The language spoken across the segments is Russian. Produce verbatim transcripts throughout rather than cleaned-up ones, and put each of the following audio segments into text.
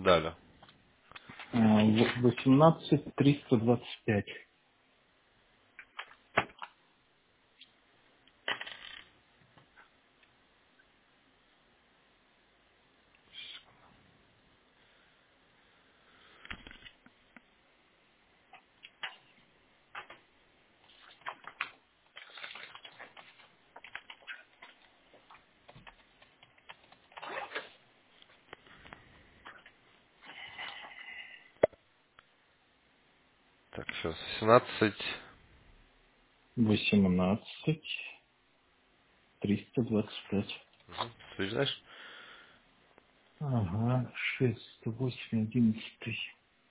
Да, да. А, в- восемнадцать триста двадцать пять. Так, сейчас. семнадцать. Восемнадцать триста двадцать пять. Угу. Ты знаешь? Ага, шесть, восемь, одиннадцать.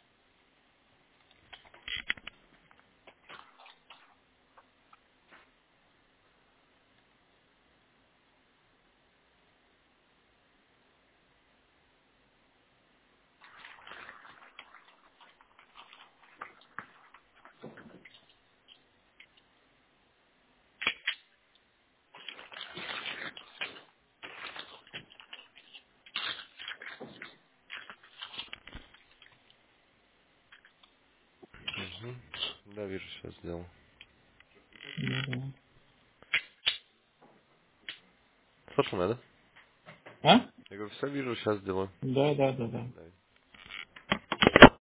Угу. Да, вижу, сейчас сделал. Ну Слышно, да? да. А? Я говорю, все вижу, сейчас сделаю. Да, да, да, да. Да.